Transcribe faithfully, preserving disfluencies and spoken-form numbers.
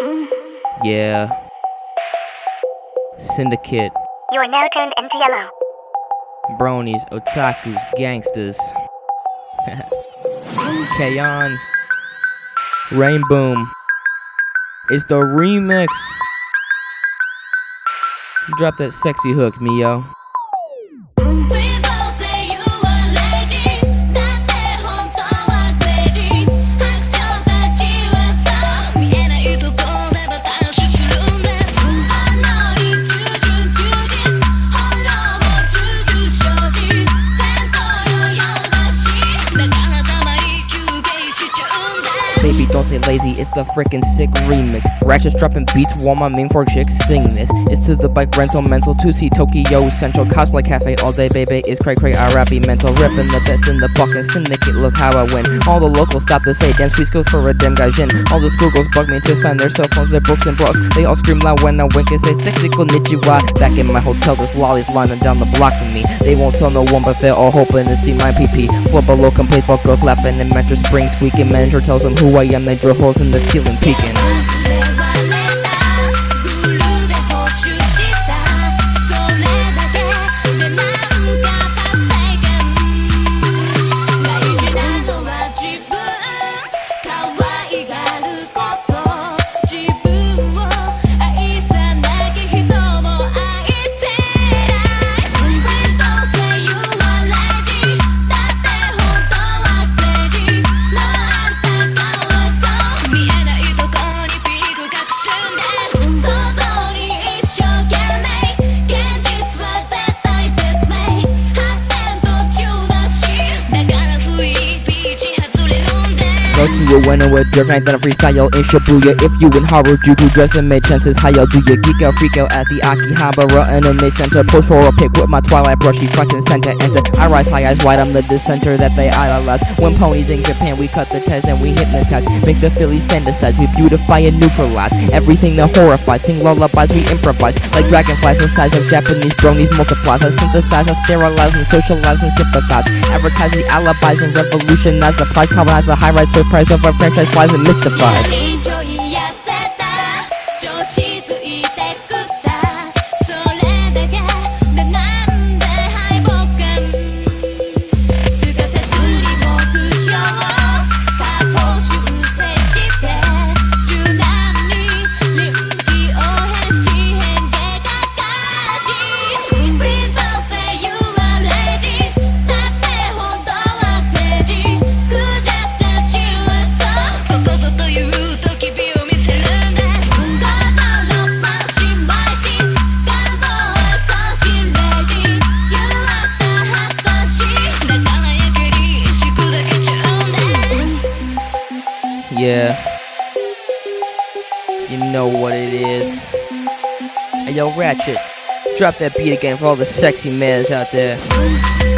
Yeah. Syndicate. You are now turned into yellow. Bronies, otakus, gangsters. K-On. Rainboom. It's the remix. Drop that sexy hook, Mio. Baby, don't say lazy, it's the frickin' sick remix. Ratchets dropping beats while my main four chicks sing this. It's to the bike rental mental, to see Tokyo Central. Cosplay cafe all day, baby, it's cray cray, I rappy mental. Ripping the best in the fucking syndicate, look how I win. All the locals stop to say, damn sweet skills for a damn gaijin. All the schoolgirls bug me to sign their cell phones, their books and bras. They all scream loud when I wink and say, sexy konnichiwa. Back in my hotel, there's lollies lining down the block for me. They won't tell no one, but they're all hoping to see my P P. Floor below, complete fuck girls laughing and mattress spring squeaking. Manager tells them who I am, they drill holes in the ceiling peeking. Go to a winner with dirt night, then a freestyle in Shibuya. If you in Harajuku dressing made chances, how y'all do ya? Geek out, freak out at the Akihabara Anime Center. Post for a pic with my Twilight brushy front and center. Enter, I rise high eyes wide, I'm the dissenter that they idolize. When ponies in Japan, we cut the test and we hypnotize. Make the Phillies fantasize, we beautify and neutralize everything that horrifies. Sing lullabies, we improvise like dragonflies. The size of Japanese bronies multiplies. I synthesize, I sterilize and socialize and sympathize. Advertise the alibis and revolutionize the price. Colonize the high rise for price of our franchise flies and mystifies. Yeah, you know what it is. Hey yo, Ratchet, drop that beat again for all the sexy mans out there.